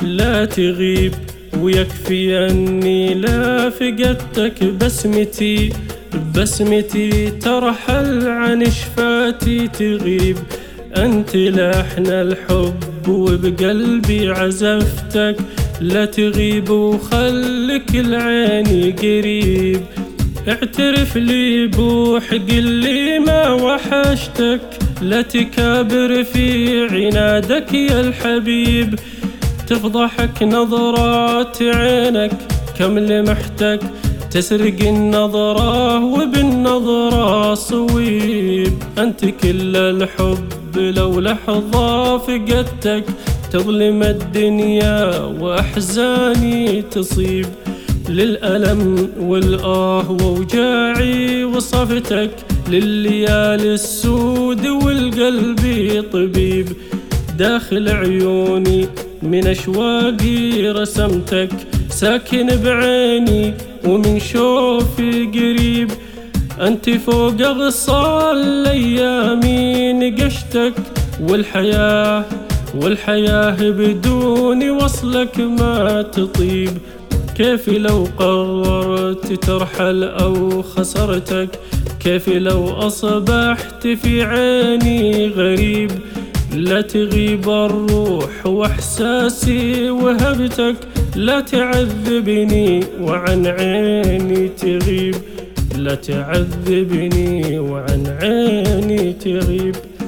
لا تغيب، ويكفي أني لا فقدتك بسمتي ترحل عن شفاتي تغيب. أنت لحن الحب وبقلبي عزفتك، لا تغيب وخلك العين قريب. اعترف لي بوح قل لي ما وحشتك، لا تكابر في عنادك يا الحبيب. تفضحك نظرات عينك كم لمحتك، تسرق النظرة وبالنظرة صويب. أنت كل الحب لو لحظة فقدتك، تظلم الدنيا وأحزاني تصيب. للألم والآه ووجاعي وصفتك، لليالي السود والقلب طبيب. داخل عيوني من أشواقي رسمتك، ساكن بعيني ومن شوفي قريب. أنت فوق أغصى الأيام نقشتك، والحياة بدون وصلك ما تطيب. كيف لو قررت ترحل أو خسرتك، كيف لو أصبحت في عيني غريب. لا تغيب الروح وإحساسي وهبتك، لا تعذبني وعن عيني تغيب، لا تعذبني وعن عيني تغيب.